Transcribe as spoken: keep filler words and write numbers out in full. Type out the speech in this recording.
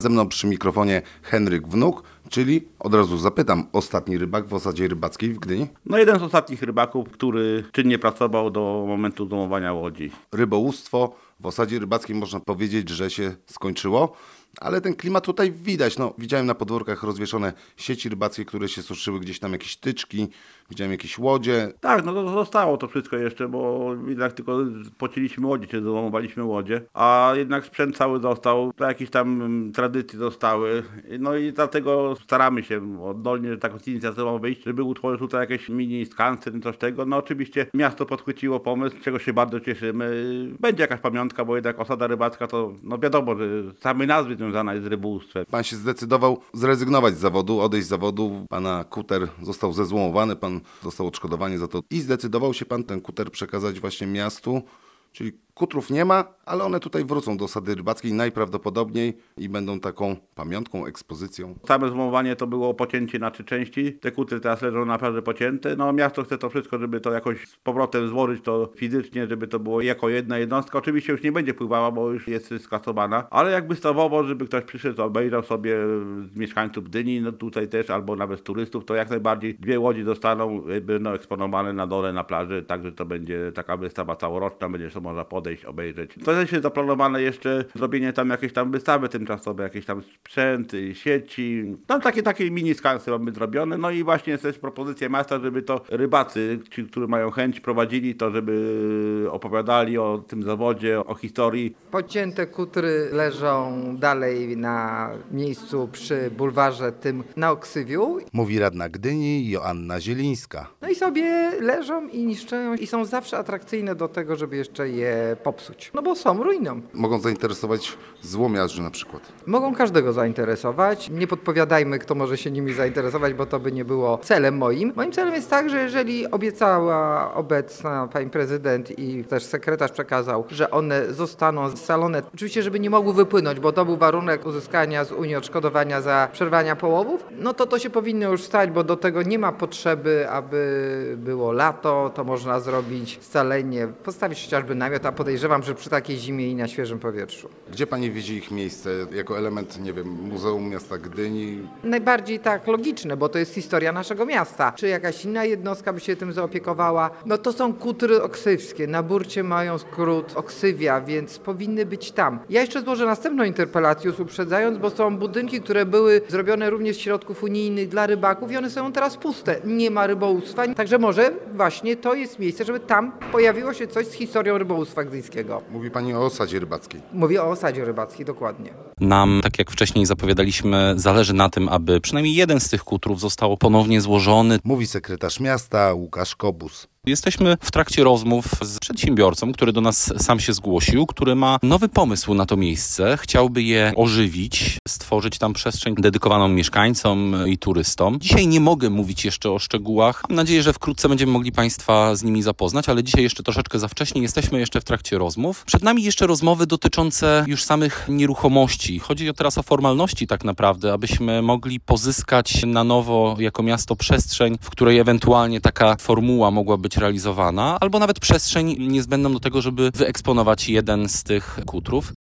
Ze mną przy mikrofonie Henryk Wnuk, czyli od razu zapytam, ostatni rybak w osadzie rybackiej w Gdyni? No jeden z ostatnich rybaków, który czynnie pracował do momentu domowania łodzi. Rybołówstwo w osadzie rybackiej można powiedzieć, że się skończyło, ale ten klimat tutaj widać. No, widziałem na podwórkach rozwieszone sieci rybackie, które się suszyły, gdzieś tam jakieś tyczki, widziałem jakieś łodzie. Tak, no to zostało to wszystko jeszcze, bo jednak tylko pocięliśmy łodzie, czy domowaliśmy łodzie, a jednak sprzęt cały został, to jakieś tam tradycje zostały, no i dlatego staramy się oddolnie taką inicjatywą wyjść, żeby utworzyć tutaj jakieś mini skansen, coś tego. No oczywiście miasto podchwyciło pomysł, z czego się bardzo cieszymy. Będzie jakaś pamiątka, bo jednak osada rybacka to, no wiadomo, że same nazwy związana jest z rybołówstwem. Pan się zdecydował zrezygnować z zawodu, odejść z zawodu. Pana kuter został zezłomowany, pan dostał odszkodowanie za to i zdecydował się pan ten kuter przekazać właśnie miastu. Czyli kutrów nie ma, ale one tutaj wrócą do osady rybackiej najprawdopodobniej i będą taką pamiątką, ekspozycją. Same złomowanie to było pocięcie na trzy części. Te kutry teraz leżą naprawdę pocięte. No miasto chce to wszystko, żeby to jakoś z powrotem złożyć to fizycznie, żeby to było jako jedna jednostka. Oczywiście już nie będzie pływała, bo już jest skasowana, ale jakby stawowo, żeby ktoś przyszedł, obejrzał sobie z mieszkańców Gdyni, no tutaj też, albo nawet z turystów, to jak najbardziej dwie łodzi dostaną, będą eksponowane na dole na plaży, także to będzie taka wystawa całoroczna, będzie to można podejść, obejrzeć. To też jest zaplanowane jeszcze zrobienie tam jakiejś tam wystawy tymczasowe, jakieś tam sprzęty, sieci. Tam takie, takie mini skansy mamy zrobione. No i właśnie jest też propozycja miasta, żeby to rybacy, ci, którzy mają chęć, prowadzili to, żeby opowiadali o tym zawodzie, o historii. Pocięte kutry leżą dalej na miejscu przy bulwarze tym na Oksywiu. Mówi radna Gdyni Joanna Zielińska. No i sobie leżą i niszczą i są zawsze atrakcyjne do tego, żeby jeszcze je popsuć. No bo są ruiną. Mogą zainteresować złomiarzy na przykład. Mogą każdego zainteresować. Nie podpowiadajmy, kto może się nimi zainteresować, bo to by nie było celem moim. Moim celem jest tak, że jeżeli obiecała obecna pani prezydent i też sekretarz przekazał, że one zostaną scalone, oczywiście, żeby nie mogły wypłynąć, bo to był warunek uzyskania z Unii odszkodowania za przerwania połowów, no to to się powinno już stać, bo do tego nie ma potrzeby, aby było lato, to można zrobić scalenie, postawić chociażby namiot, a podejrzewam, że przy takiej zimie i na świeżym powietrzu. Gdzie pani widzi ich miejsce jako element, nie wiem, Muzeum Miasta Gdyni? Najbardziej tak logiczne, bo to jest historia naszego miasta. Czy jakaś inna jednostka by się tym zaopiekowała? No to są kutry oksywskie. Na burcie mają skrót Oksywia, więc powinny być tam. Ja jeszcze złożę następną interpelację, uprzedzając, bo są budynki, które były zrobione również z środków unijnych dla rybaków i one są teraz puste. Nie ma rybołówstwa, także może właśnie to jest miejsce, żeby tam pojawiło się coś z historią rybołówstwa gdyńskiego. Mówi pani o osadzie rybackiej. Mówię o osadzie rybackiej, dokładnie. Nam, tak jak wcześniej zapowiadaliśmy, zależy na tym, aby przynajmniej jeden z tych kutrów został ponownie złożony. Mówi sekretarz miasta Łukasz Kobus. Jesteśmy w trakcie rozmów z przedsiębiorcą, który do nas sam się zgłosił, który ma nowy pomysł na to miejsce. Chciałby je ożywić, stworzyć tam przestrzeń dedykowaną mieszkańcom i turystom. Dzisiaj nie mogę mówić jeszcze o szczegółach. Mam nadzieję, że wkrótce będziemy mogli Państwa z nimi zapoznać, ale dzisiaj jeszcze troszeczkę za wcześnie. Jesteśmy jeszcze w trakcie rozmów. Przed nami jeszcze rozmowy dotyczące już samych nieruchomości. Chodzi teraz o formalności tak naprawdę, abyśmy mogli pozyskać na nowo jako miasto przestrzeń, w której ewentualnie taka formuła mogła być realizowana, albo nawet przestrzeń niezbędną do tego, żeby wyeksponować jeden z tych kutrów.